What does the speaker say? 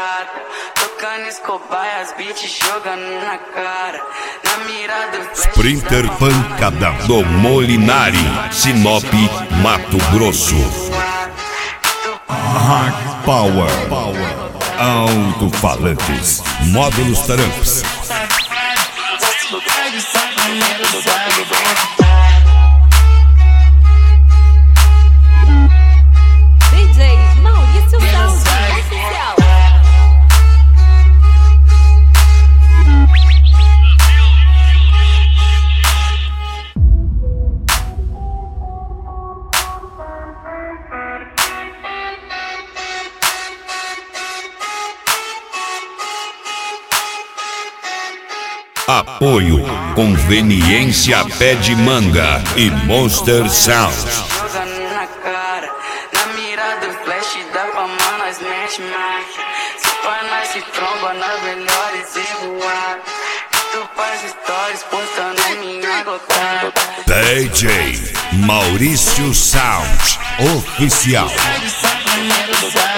quebrada. Tocando Escobar, as beats jogando na cara. Na mira do flash. Sprinter Pancada do Molinari, Sinop, Mato Grosso. Hard Power, alto-falantes, módulos Tramps. DJ Maurício Sound Oficial. Apoio Conveniência Pé de Manga e Monster Sound. Jogando na cara. Na mira do flash da fama nós mete marcha. Se pá nós se tromba nas melhores e voar. Tu faz stories postando em minha gotada. DJ Maurício Sound Oficial. Sai de sacanagem,